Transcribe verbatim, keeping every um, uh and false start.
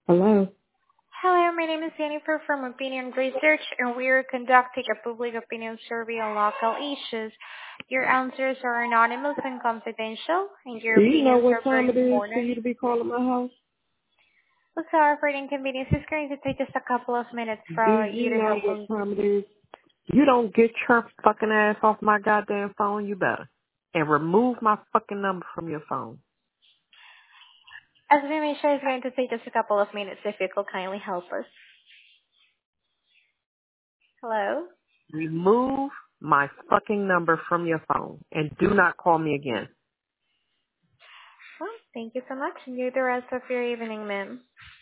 Hello. Hello, my name is Jennifer from Opinion Research, and we are conducting a public opinion survey on local issues. Your answers are anonymous and confidential, and your Do you know opinions what are very time it is for important. you to be calling my house? So sorry for the inconvenience. It's going to take just a couple of minutes Do for you you to know help what us. time it is? You don't get your fucking ass off my goddamn phone, you better. And remove my fucking number from your phone. As we mentioned, it's going to take just a couple of minutes if you could kindly help us. Hello? Remove my fucking number from your phone. And do not call me again. Well, thank you so much. Enjoy the rest of your evening, ma'am.